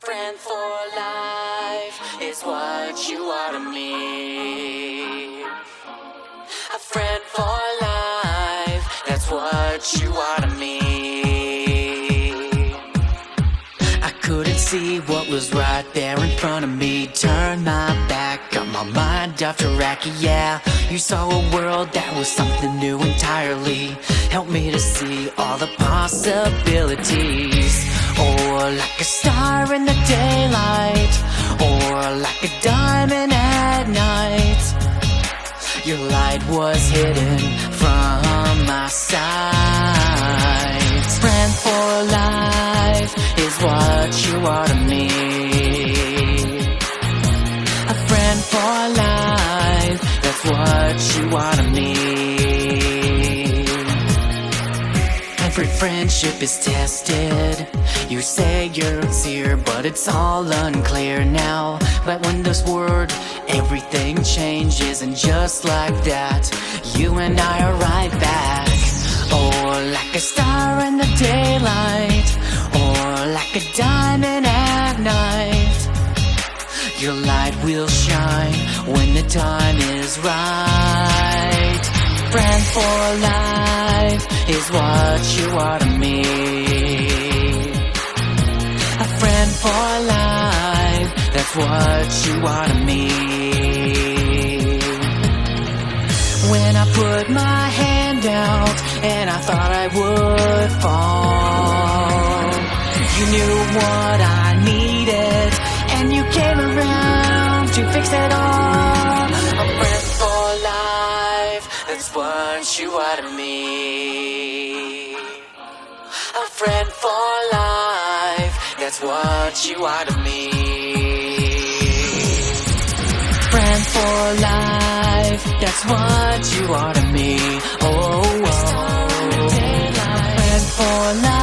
Friend for life is what you are to me. A friend for life, that's what you are to me. I couldn't see what was right there in front of me. Turned my back, got my mind off track, yeah. You saw a world that was something new entirely. Helped me to see all the possibilities. Or like a star in the daylight, or like a diamond at night. Your light was hidden from my sight. Friend for life is what you are to me. A friend for life, that's what you are to me. Every friendship is tested. You say you're sincere, but it's all unclear now. But when this word, everything changes, and just like that, you and I are right back. Or like a star in the daylight, or like a diamond at night. Your light will shine when the time is right. Friend for life is what you are to me. A friend for life, that's what you are to me. When I put my hand out and I thought I would fall, you knew what I needed, and you came around to fix it all. A friend for life, that's what you are to me. A friend for life, that's what you are to me. Friend for life, that's what you are to me. Oh, oh. Friend for life.